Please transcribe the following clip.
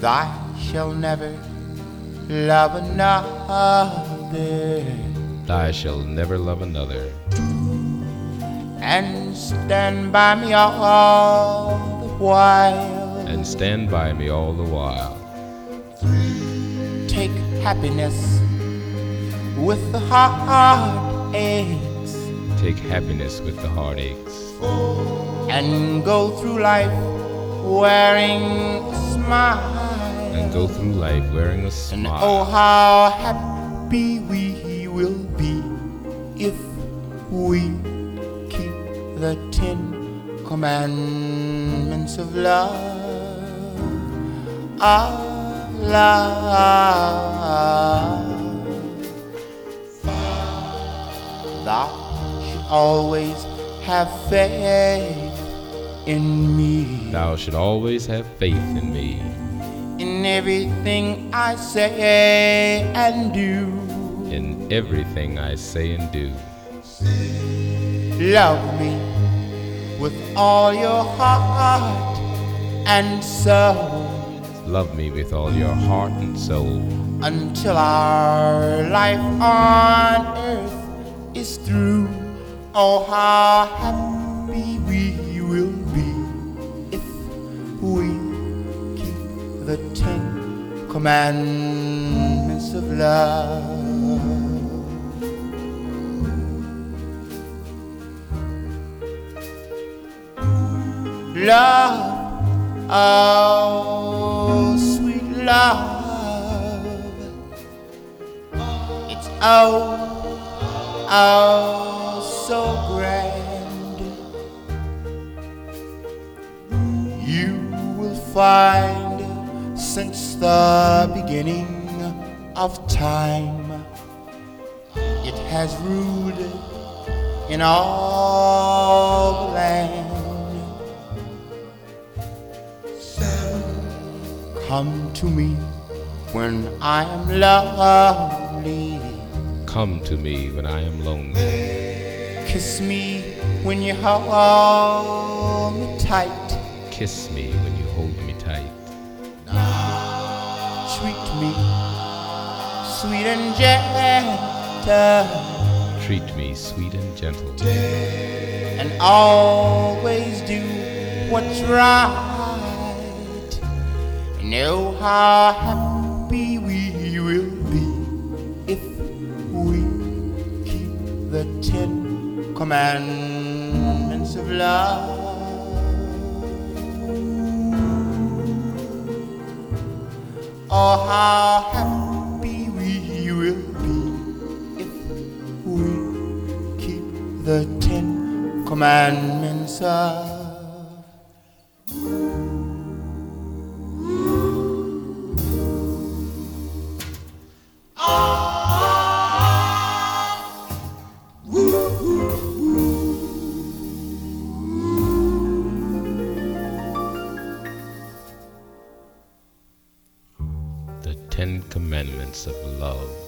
Thou shalt never love another, Thou shalt never love another, and stand by me all the while. and stand by me all the while. Take happiness with the heartaches, Take happiness with the heartaches, and go through life wearing a smile. and go through life wearing a And smile. oh, how happy we will be if we keep the 10 commandments of love. Of love. Thou should always have faith in me. Thou should always have faith in me, In everything I say and do. in everything I say and do. Love me with all your heart and soul, Love me with all your heart and soul, until our life on earth is through. Oh, how happy we will be if we keep the 10 commandments of love. Love, oh sweet love, it's oh so grand. You will find since the beginning of time, it has ruled in all the land. Come to me when I am lonely. Come to me when I am lonely. Kiss me when you hold me tight. Kiss me when you hold me tight. Treat me sweet and gentle, Treat me sweet and gentle, and always do what's right. And oh, how happy we will be if we keep the 10 commandments of love. Oh, how happy we will be if we keep the 10 commandments of the 10 commandments of love.